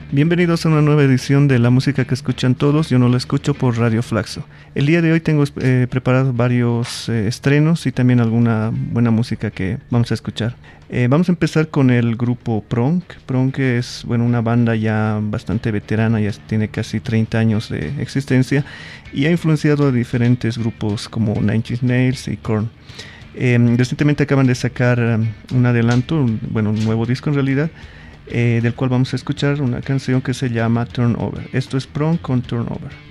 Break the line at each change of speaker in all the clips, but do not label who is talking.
Bienvenidos a una nueva edición de La Música que Escuchan Todos. Yo no la escucho por Radio Flaxo. El día de hoy tengo preparados varios estrenos y también alguna buena música que vamos a escuchar. Vamos a empezar con el grupo Prong. Prong es una banda ya bastante veterana, ya tiene casi 30 años de existencia y ha influenciado a diferentes grupos como Nine Inch Nails y Korn. Recientemente acaban de sacar un adelanto, un nuevo disco en realidad, del cual vamos a escuchar una canción que se llama Turnover. Esto es Prong con Turnover.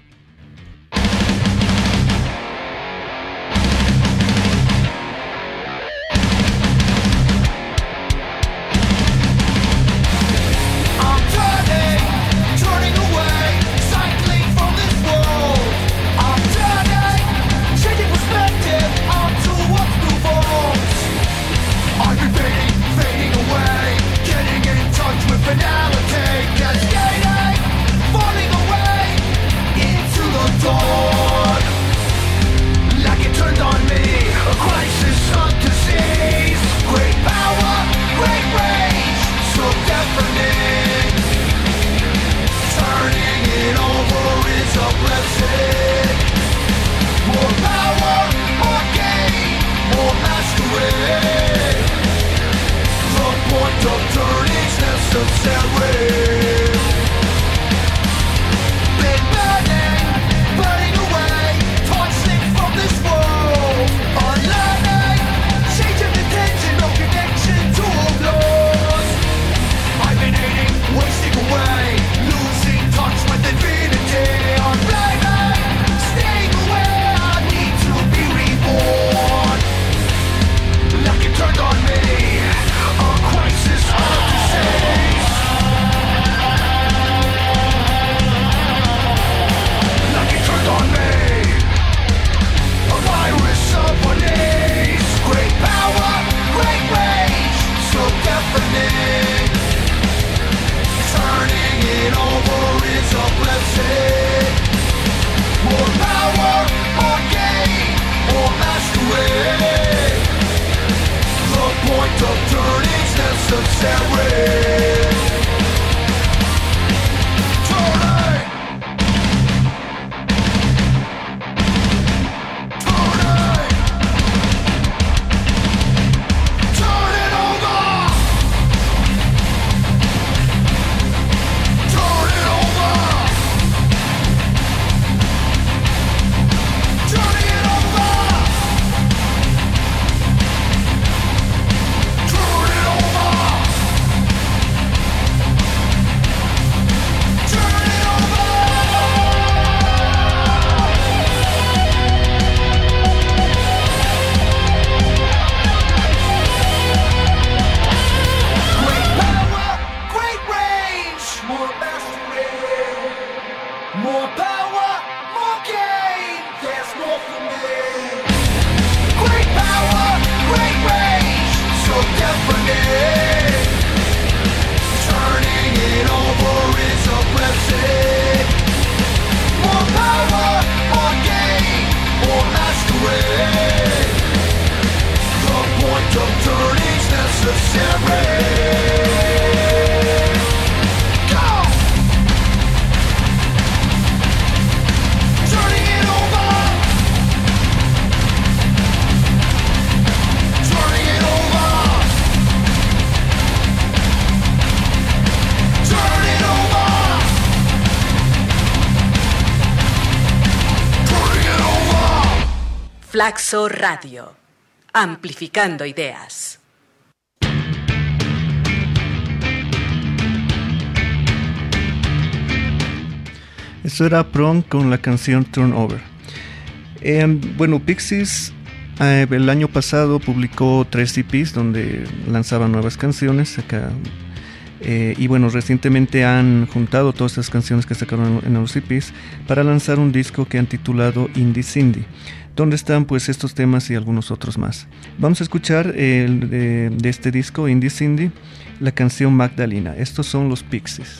Flaxo Radio, amplificando ideas.
Eso era Prong con la canción Turnover. Pixies el año pasado publicó 3 EPs donde lanzaban nuevas canciones recientemente han juntado todas esas canciones que sacaron en los EPs para lanzar un disco que han titulado Indie Cindy, donde están pues estos temas y algunos otros más. Vamos a escuchar de este disco Indie Cindy la canción Magdalena. Estos son los Pixies.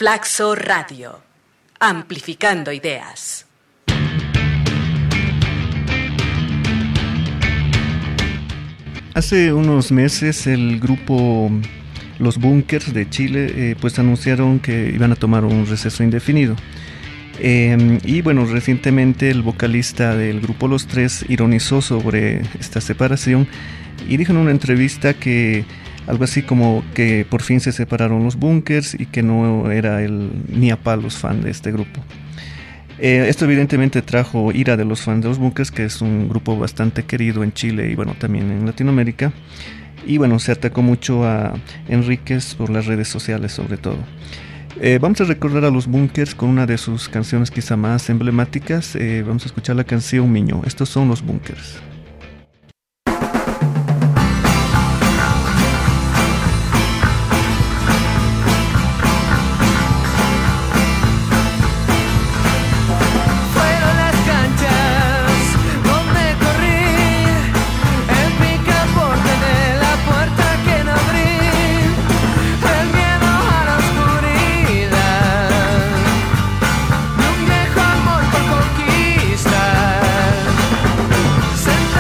Flaxo Radio, amplificando ideas.
Hace unos meses el grupo Los Bunkers de Chile pues anunciaron que iban a tomar un receso indefinido. Y bueno, recientemente el vocalista del grupo Los Tres ironizó sobre esta separación y dijo en una entrevista que algo así como que por fin se separaron los Bunkers y que no era él ni a palos fan de este grupo. Esto evidentemente trajo ira de los fans de los Bunkers, que es un grupo bastante querido en Chile y bueno, también en Latinoamérica. Y bueno, se atacó mucho a Enríquez por las redes sociales sobre todo. Vamos a recordar a los Bunkers con una de sus canciones quizá más emblemáticas. Vamos a escuchar la canción Miño. Estos son los Bunkers.
Sentí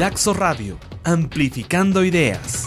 Flaxo Radio, amplificando ideas.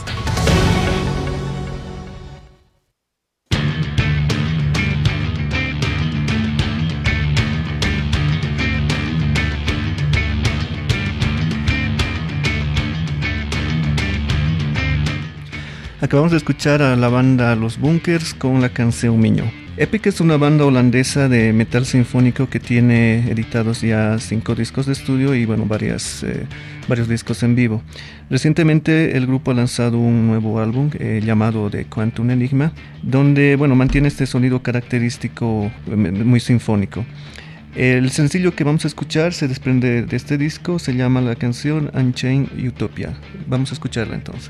Acabamos de escuchar a la banda Los Bunkers con la canción Miño. Epic es una banda holandesa de metal sinfónico que tiene editados ya 5 discos de estudio y bueno, varios discos en vivo. Recientemente el grupo ha lanzado un nuevo álbum llamado The Quantum Enigma, donde bueno, mantiene este sonido característico muy sinfónico. El sencillo que vamos a escuchar se desprende de este disco, se llama la canción Unchained Utopia. Vamos a escucharla entonces.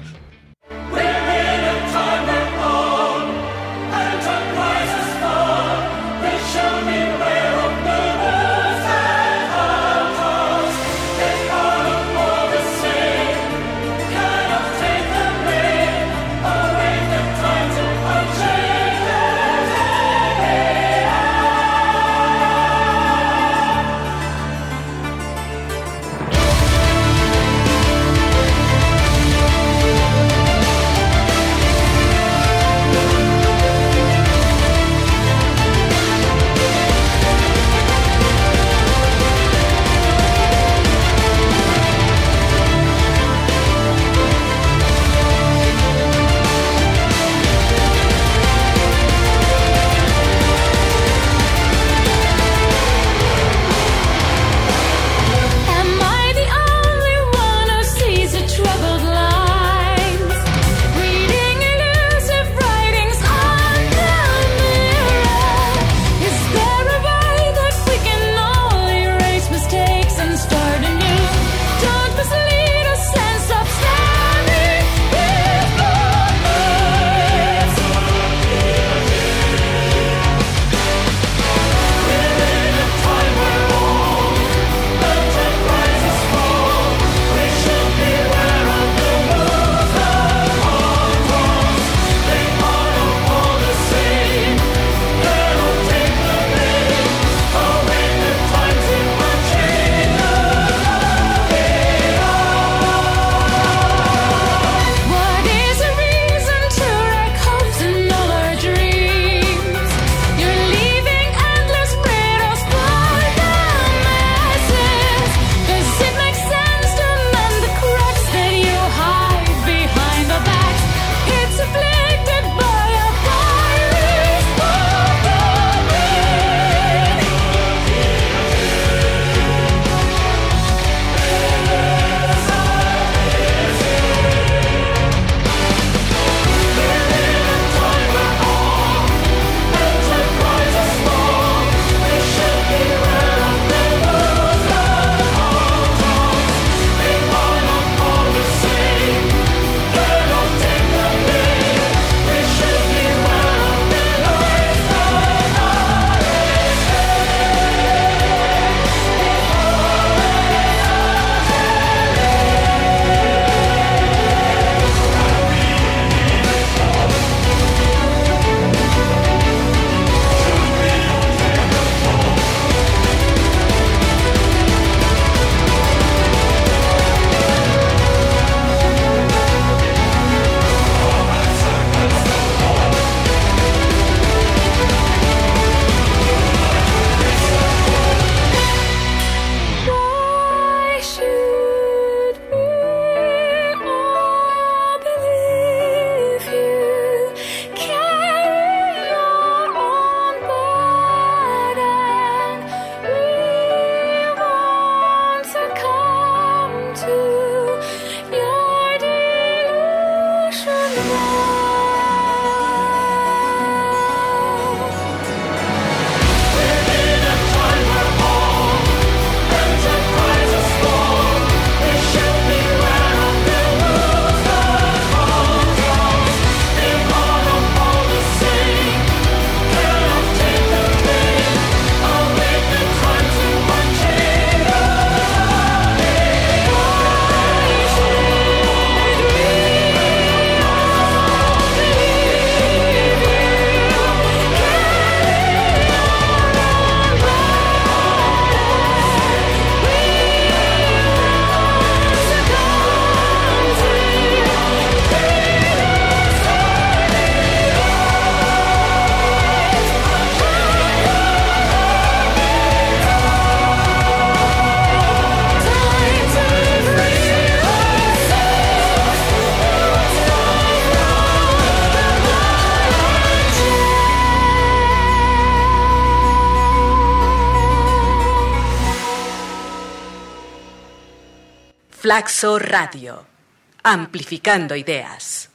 Flaxo Radio. Amplificando ideas.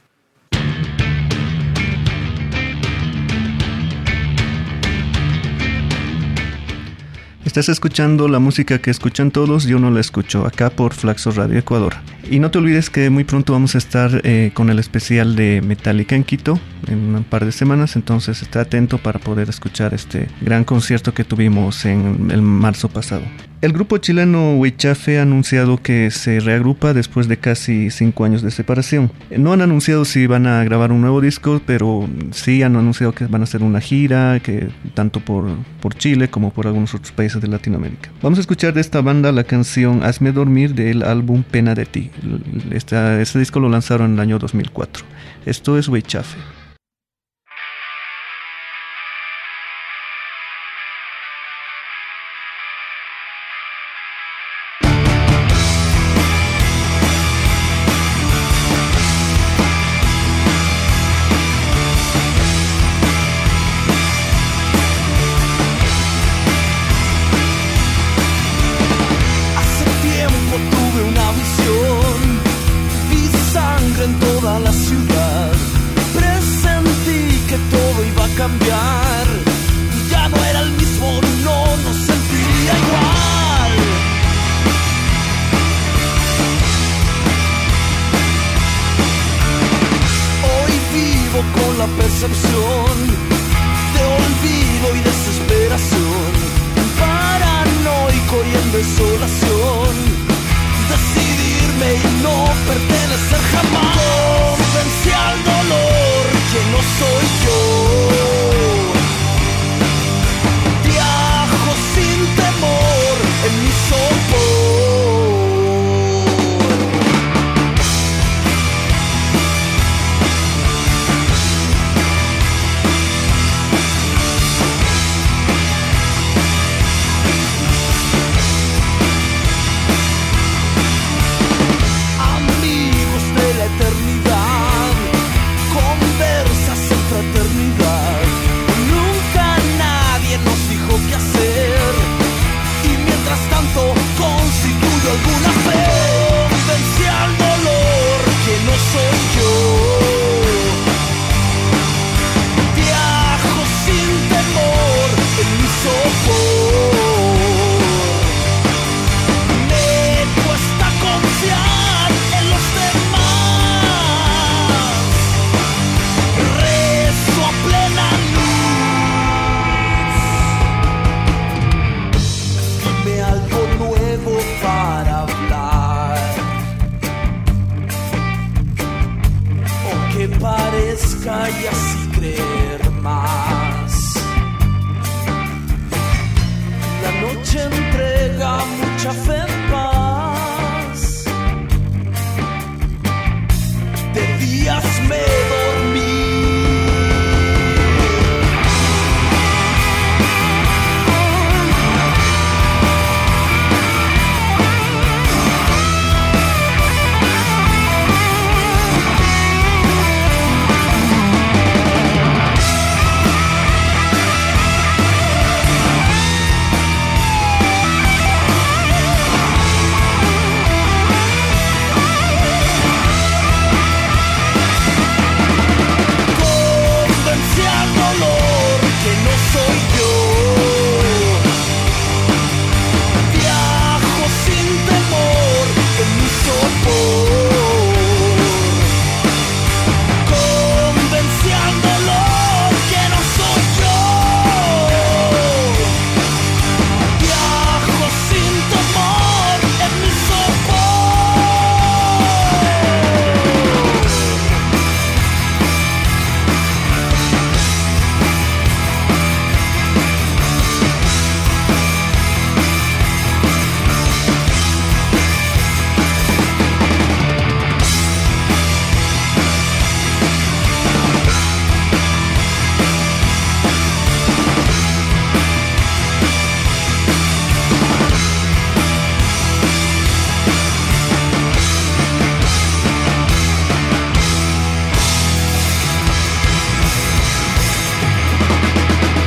Estás escuchando la música que escuchan todos, yo no la escucho, acá por Flaxo Radio Ecuador. Y no te olvides que muy pronto vamos a estar con el especial de Metallica en Quito, en un par de semanas, entonces está atento para poder escuchar este gran concierto que tuvimos en el marzo pasado. El grupo chileno Huichafe ha anunciado que se reagrupa después de casi 5 años de separación. No han anunciado si van a grabar un nuevo disco, pero sí han anunciado que van a hacer una gira, que tanto por Chile como por algunos otros países de Latinoamérica. Vamos a escuchar de esta banda la canción Hazme Dormir del álbum Pena de Ti. Este disco lo lanzaron en el año 2004. Esto es Huichafe.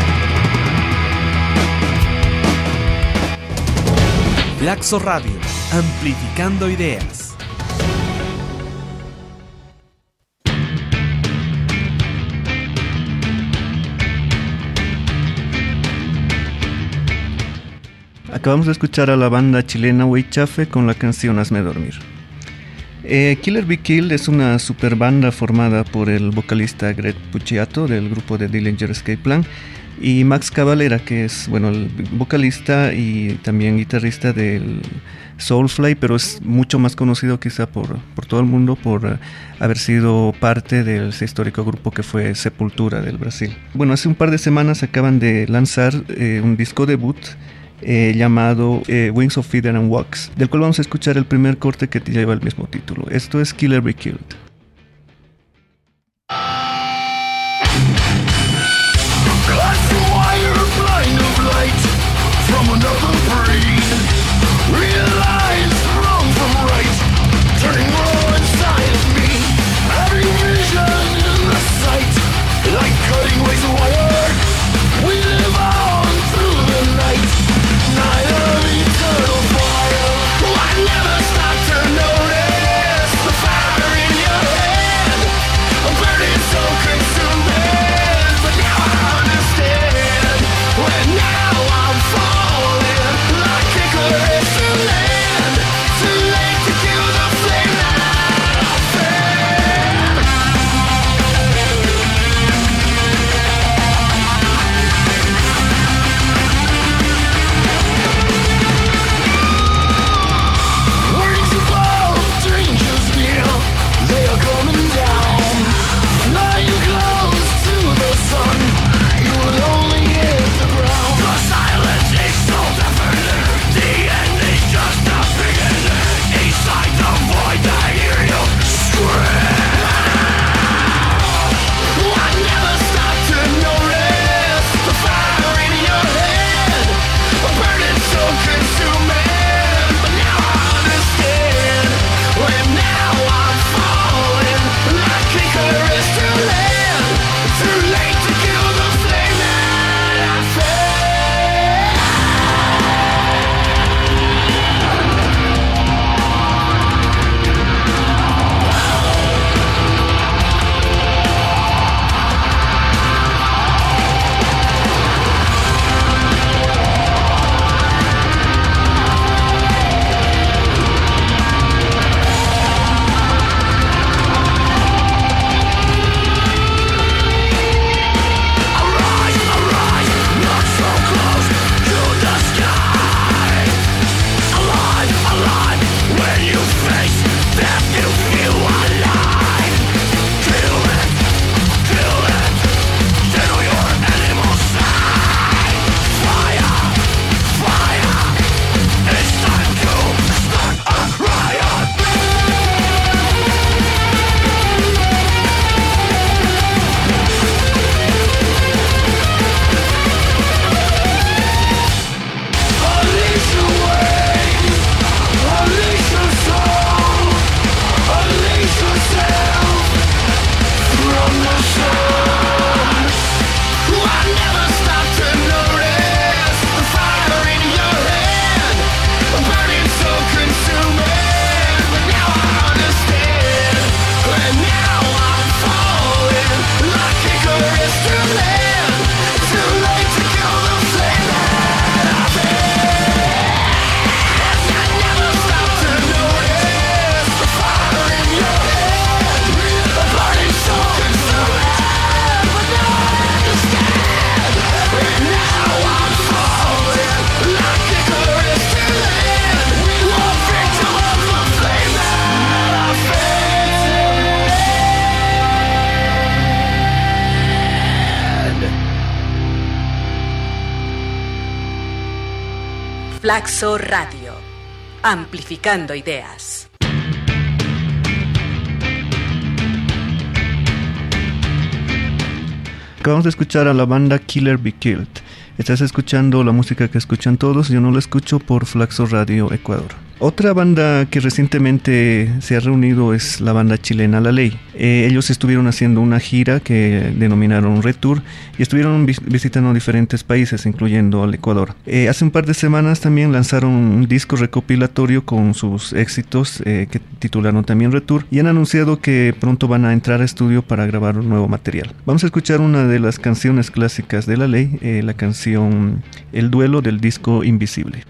Flaxo Radio, Amplificando ideas.
Acabamos de escuchar a la banda chilena Weichafe con la canción Hazme Dormir. Killer Be Killed es una super banda formada por el vocalista Greg Puciato del grupo de Dillinger Escape Plan y Max Cavalera, que es el vocalista y también guitarrista del Soulfly, pero es mucho más conocido quizá por todo el mundo por haber sido parte del histórico grupo que fue Sepultura del Brasil. Hace un par de semanas acaban de lanzar un disco debut llamado Wings of Feather and Wax, del cual vamos a escuchar el primer corte que lleva el mismo título. Esto es Killer Be Killed.
Flaxo Radio, amplificando ideas.
Acabamos de escuchar a la banda Killer Be Killed. Estás escuchando la música que escuchan todos, yo no la escucho por Flaxo Radio Ecuador. Otra banda que recientemente se ha reunido es la banda chilena La Ley. Ellos estuvieron haciendo una gira que denominaron Retour y estuvieron visitando diferentes países, incluyendo al Ecuador. Hace un par de semanas también lanzaron un disco recopilatorio con sus éxitos que titularon también Retour, y han anunciado que pronto van a entrar a estudio para grabar un nuevo material. Vamos a escuchar una de las canciones clásicas de La Ley, la canción El Duelo del disco Invisible.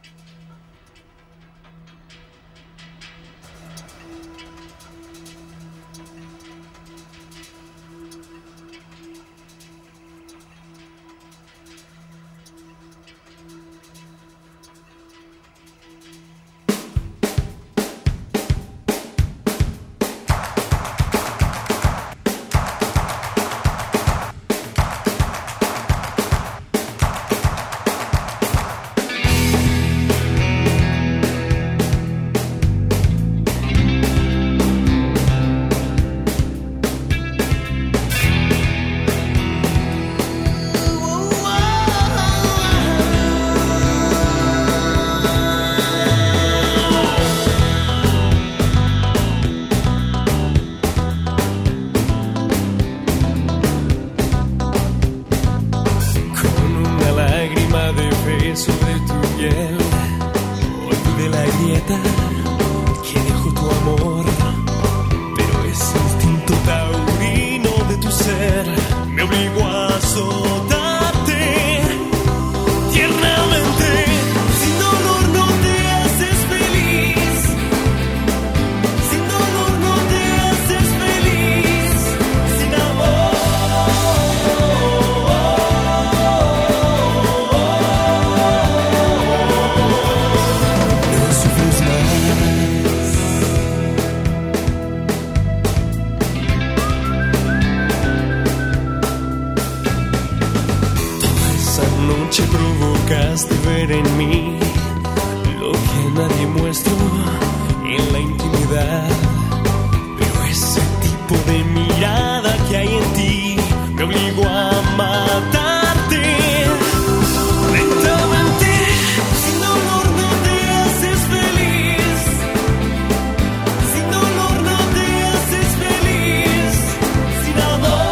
Provocaste ver en mí lo que nadie muestro en la intimidad, pero ese tipo de mirada que hay en ti me obligó a matarte lentamente. Sin dolor no te haces feliz, sin dolor no te haces feliz, sin amor.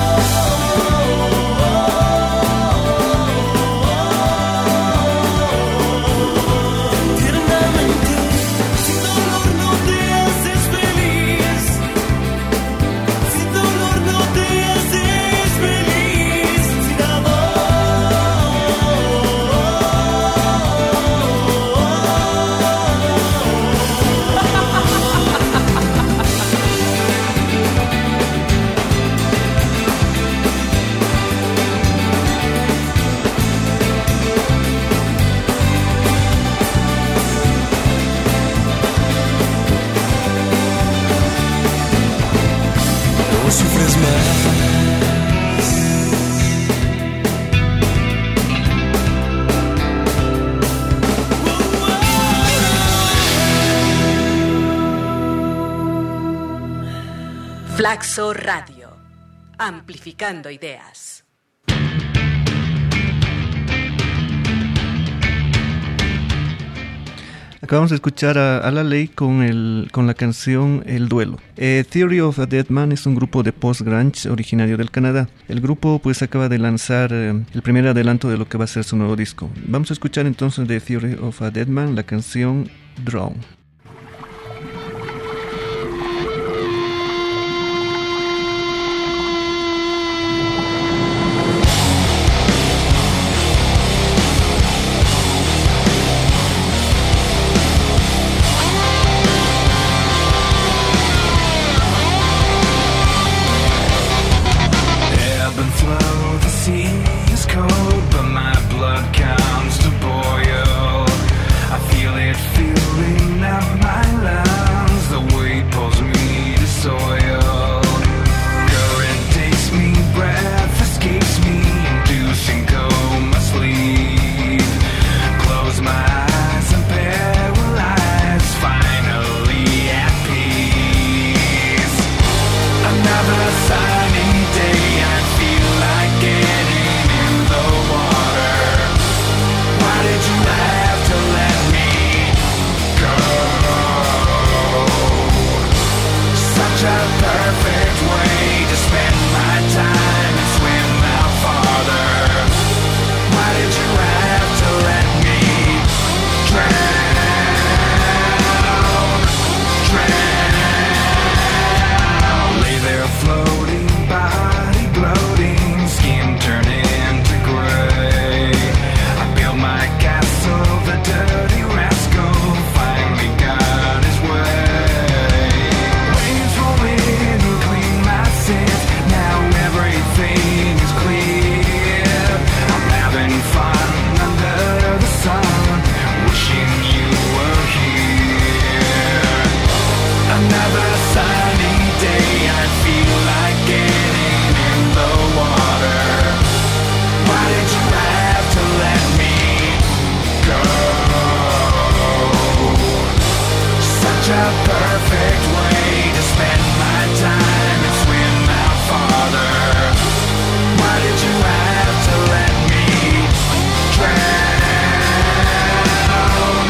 Flaxo Radio, amplificando ideas.
Acabamos de escuchar a La Ley con la canción El Duelo. Theory of a Dead Man es un grupo de post-grunge originario del Canadá. El grupo pues acaba de lanzar el primer adelanto de lo que va a ser su nuevo disco. Vamos a escuchar entonces de Theory of a Dead Man la canción Drown.
Comes to boil. I feel it filling now. a perfect way to spend my time and swim out farther. Why did you have to let me drown?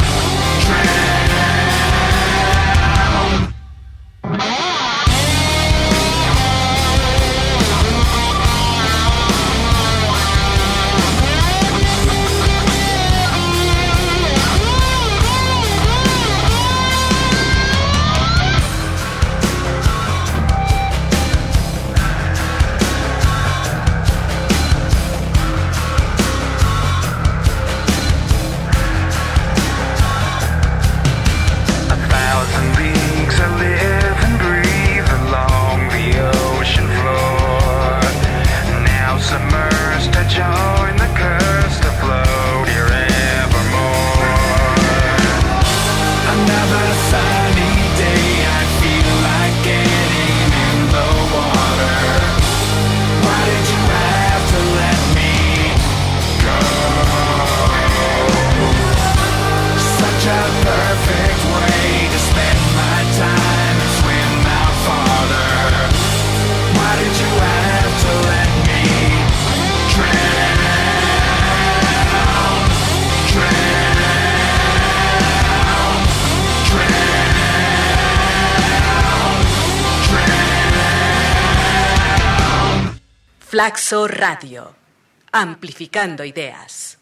Flaxo Radio, amplificando ideas.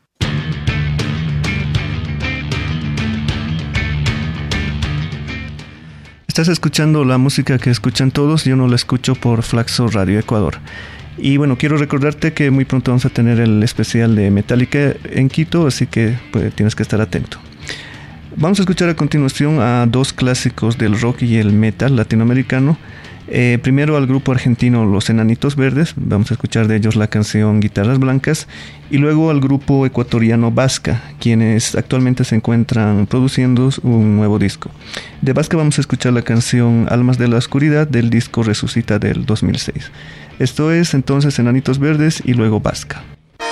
Estás escuchando la música que escuchan todos, yo no la escucho por Flaxo Radio Ecuador. Y bueno, quiero recordarte que muy pronto vamos a tener el especial de Metallica en Quito, así que pues, tienes que estar atento. Vamos a escuchar a continuación a dos clásicos del rock y el metal latinoamericano. Primero al grupo argentino Los Enanitos Verdes, vamos a escuchar de ellos la canción Guitarras Blancas, y luego al grupo ecuatoriano Vasca, quienes actualmente se encuentran produciendo un nuevo disco. De Vasca vamos a escuchar la canción Almas de la Oscuridad del disco Resucita del 2006. Esto es entonces Enanitos Verdes y luego Vasca.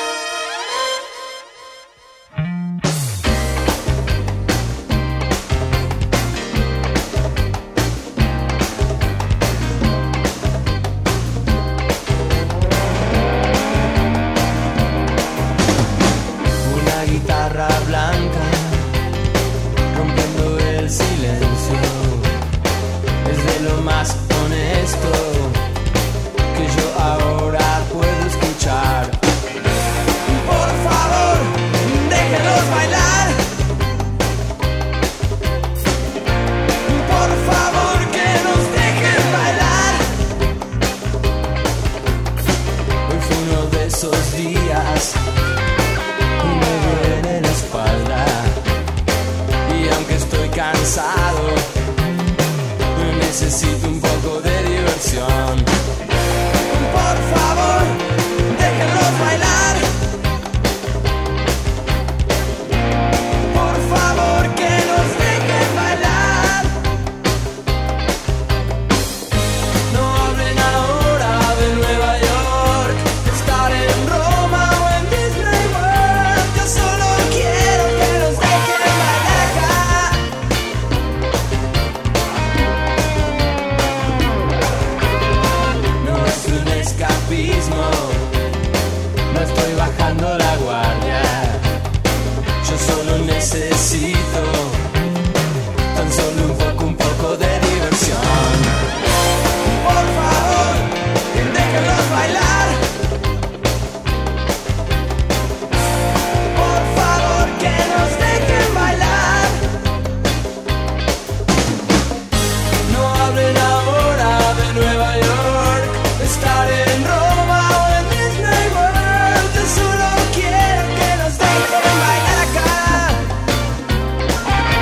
Necesito un poco de diversión. Por favor, déjenlos bailar. Por favor, que nos dejen bailar. No hablen ahora de Nueva York, de estar en Roma o en Disney World. Yo solo quiero que nos dejen bailar acá. No estoy bajando la guardia. Yo solo necesito tan solo un poco de diversión. Por favor, déjenlos bailar. Por favor, que nos dejen bailar. No hablen ahora de Nueva York, de estar en Roma o en Disney World. Yo solo quiero que nos dejen bailar acá.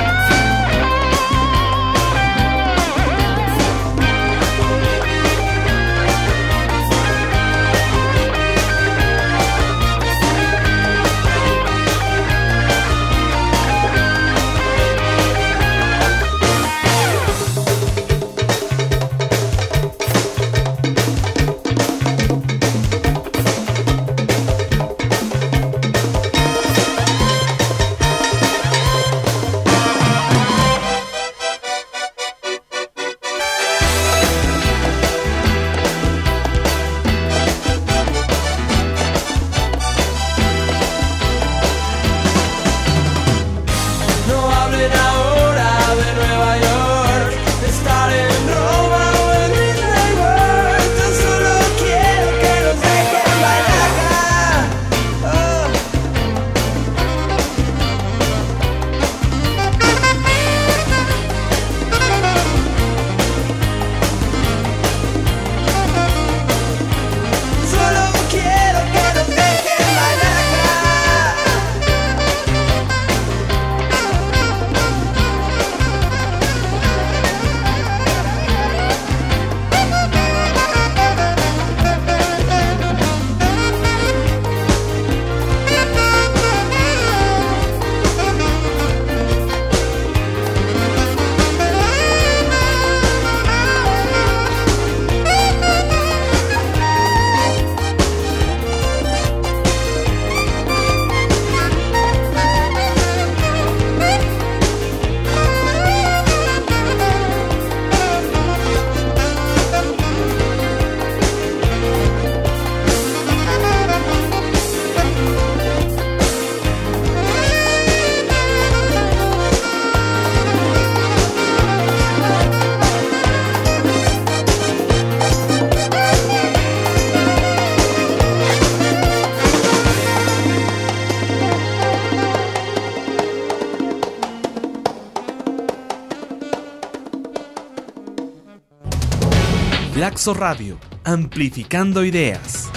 Flaxo Radio, amplificando ideas.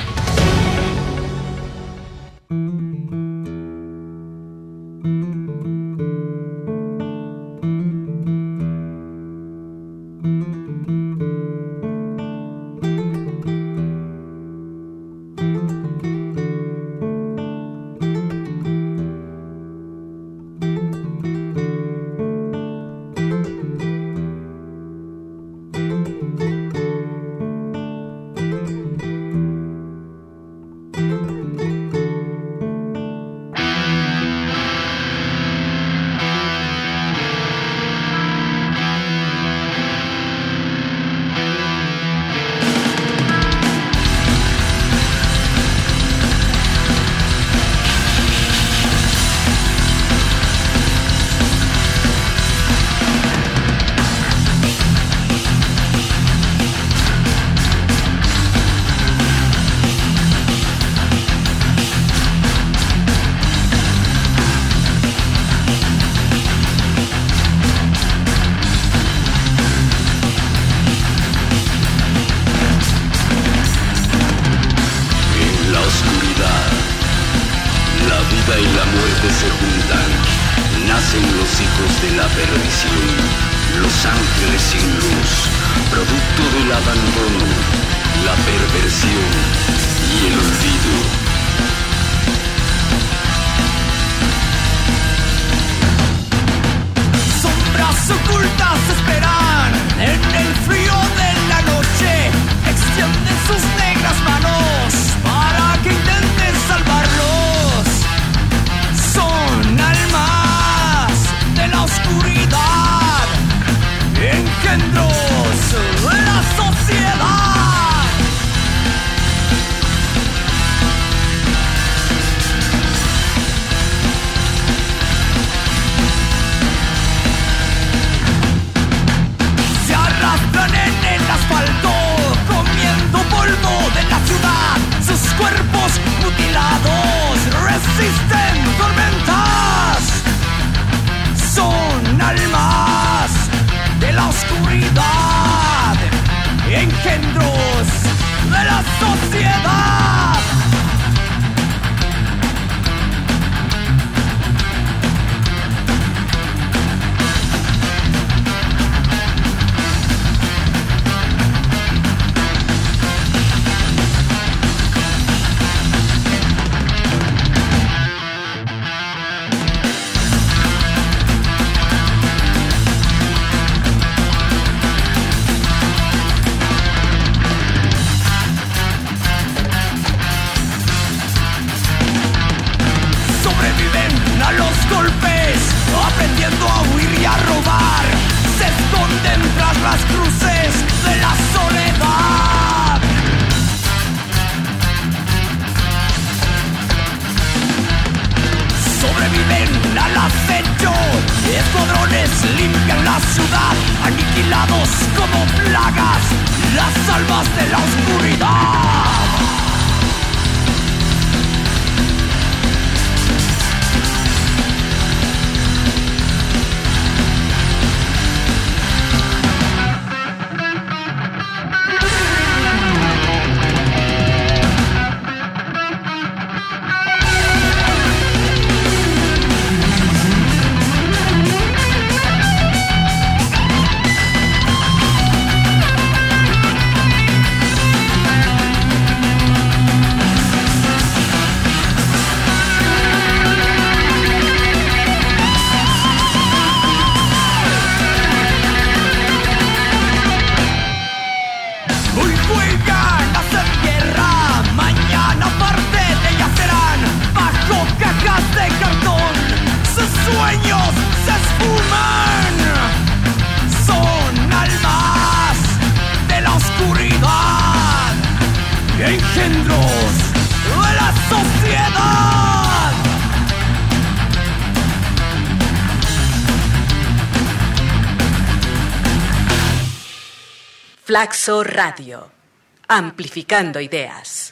Flaxo Radio, amplificando ideas.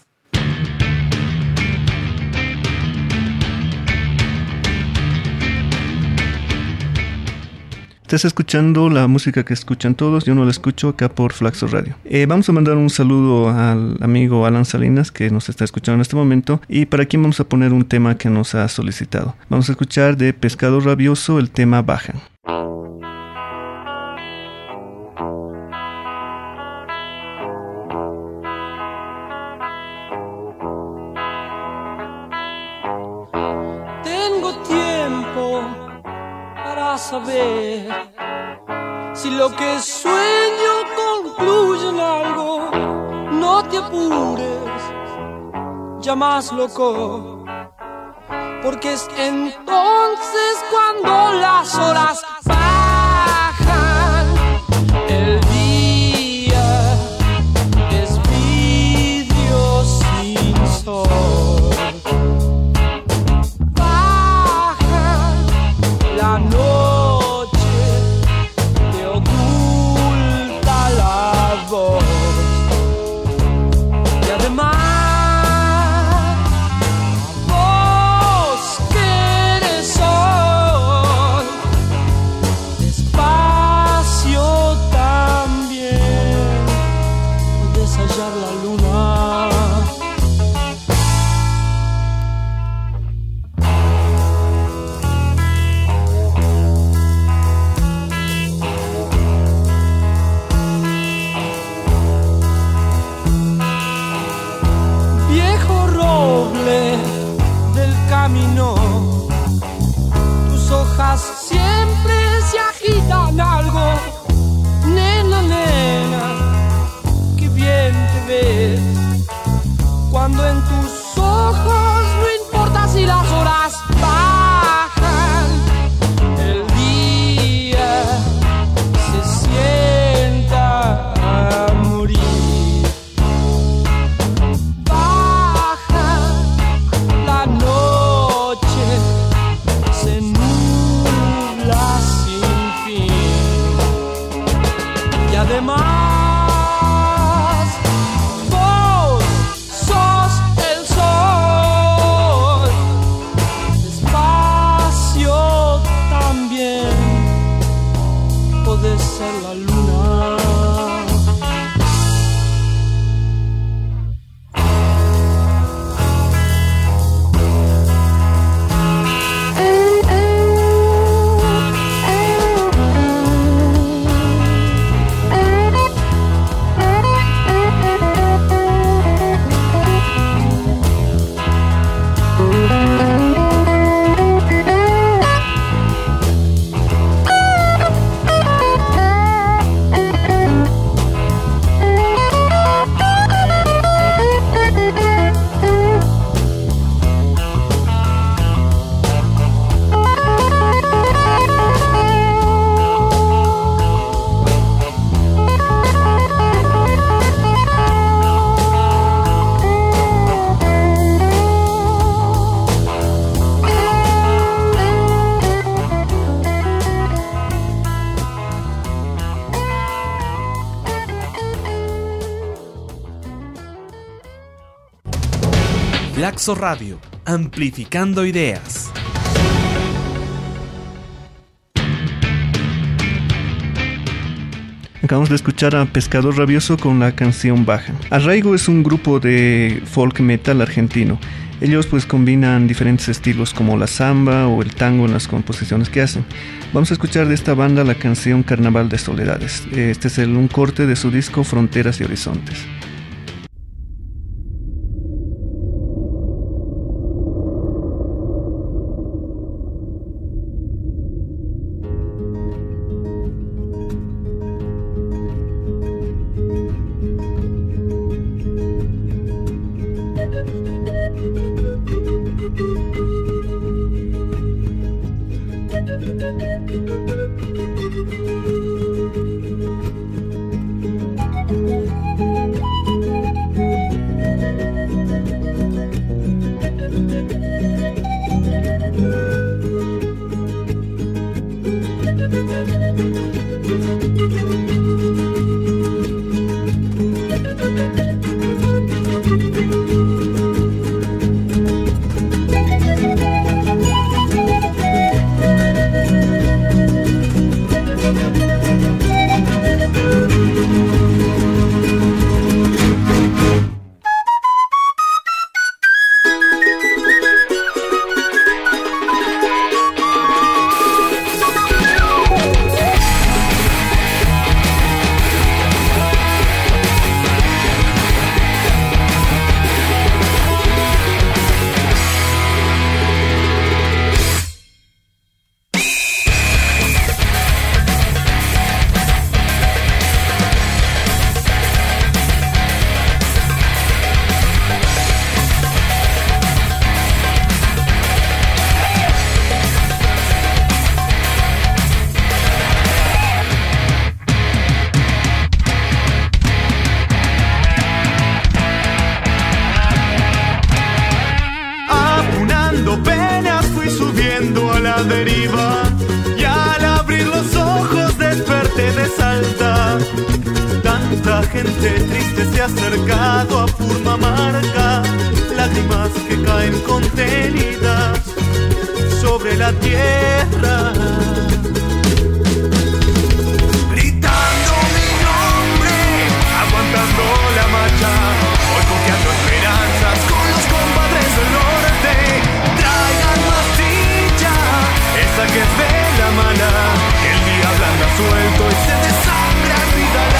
Estás escuchando la música que escuchan todos, yo no la escucho acá por Flaxo Radio. Vamos a mandar un saludo al amigo Alan Salinas que nos está escuchando en este momento y para quien vamos a poner un tema que nos ha solicitado. Vamos a escuchar de Pescado Rabioso el tema Bajan.
Tengo tiempo para saber si lo que sueño concluye en algo. No te apures, ya más loco, porque es entonces cuando las horas bajan. El día es vidrio sin sol. Baja la noche, te oculta la voz. Y además vos que eres sol, despacio también puedes hallar la luna. Viejo roble del camino, tus hojas siempre se agitan algo. Nena, nena, qué bien te ves cuando en tus ojos no importa si las horas bajan. El día se sienta a morir. Baja la noche, se nubla sin fin. Y además vos sos el sol, despacio también podés ser la luna.
Flaxo Radio, amplificando ideas.
Acabamos de escuchar a Pescador Rabioso con la canción Baja. Arraigo es un grupo de folk metal argentino. Ellos pues combinan diferentes estilos como la samba o el tango en las composiciones que hacen. Vamos a escuchar de esta banda la canción Carnaval de Soledades. Este es un corte de su disco Fronteras y Horizontes.
la deriva y al abrir los ojos desperté de Salta. Tanta gente triste se ha acercado a Purmamarca, lágrimas que caen contenidas sobre la tierra. Gritando mi nombre, aguantando la marcha, hoy confiando esperanzas con los compadres del norte. Traigan pastilla, esa que es de la mala, que el día blanda suelto y se desangra, olvídala.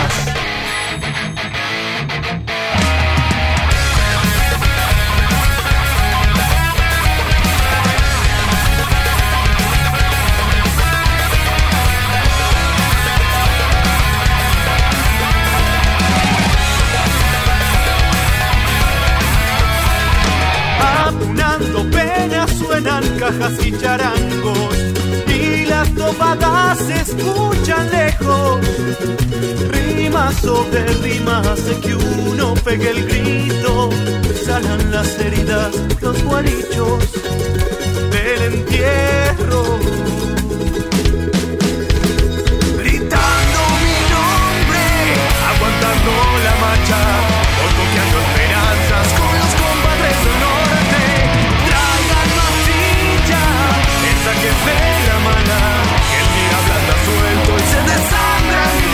Penas suenan cajas y charangos y las topadas se escuchan lejos. Rimas sobre rimas hace que uno pegue el grito. Sanan las heridas, los guarichos del entierro. Gritando mi nombre, aguantando la marcha, hoy confiando esperanzas con los compadres del norte. Esa que es de la mala, que el día blanda suelto y se desangra mi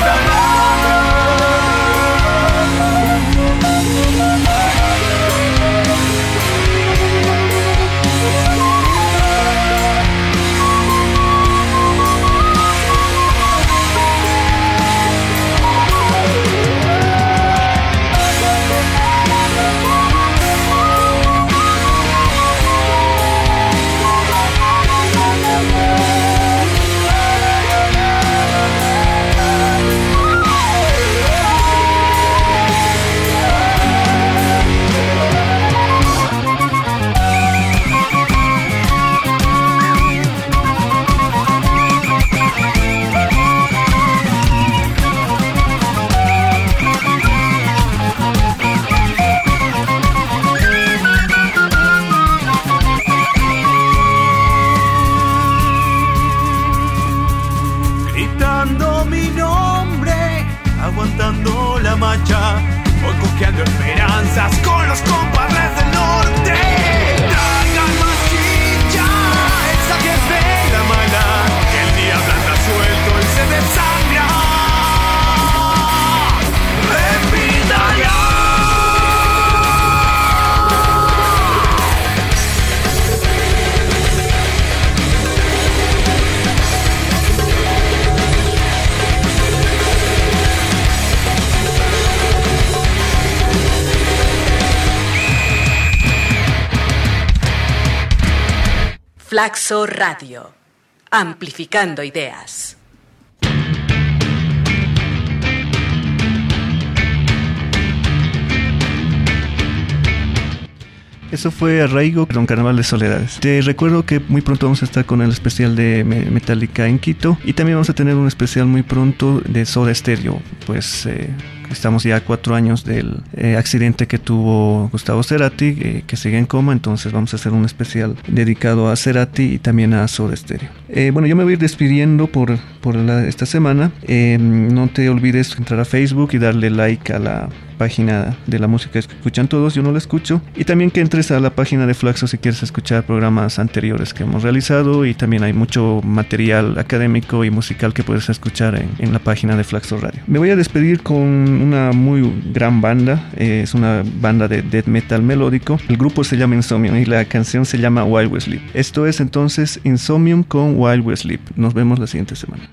Flaxo Radio, amplificando ideas.
Eso fue Arraigo con Carnaval de Soledades. Te recuerdo que muy pronto vamos a estar con el especial de Metallica en Quito y también vamos a tener un especial muy pronto de Soda Stereo. Pues estamos ya a 4 años del accidente que tuvo Gustavo Cerati, que sigue en coma, entonces vamos a hacer un especial dedicado a Cerati y también a Soda Stereo. Bueno, yo me voy a ir despidiendo por esta semana. No te olvides entrar a Facebook y darle like a la página de la música que escuchan todos, yo no la escucho, y también que entres a la página de Flaxo si quieres escuchar programas anteriores que hemos realizado, y también hay mucho material académico y musical que puedes escuchar en la página de Flaxo Radio. Me voy a despedir con una muy gran banda, es una banda de death metal melódico. El grupo se llama Insomnium y la canción se llama While We Sleep. Esto es entonces Insomnium con While We Sleep. Nos vemos la siguiente semana.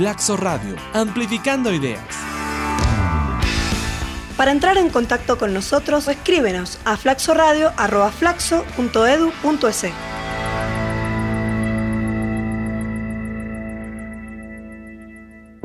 Flaxo Radio, amplificando ideas.
Para entrar en contacto con nosotros, escríbenos a flaxoradio@flaxo.edu.es.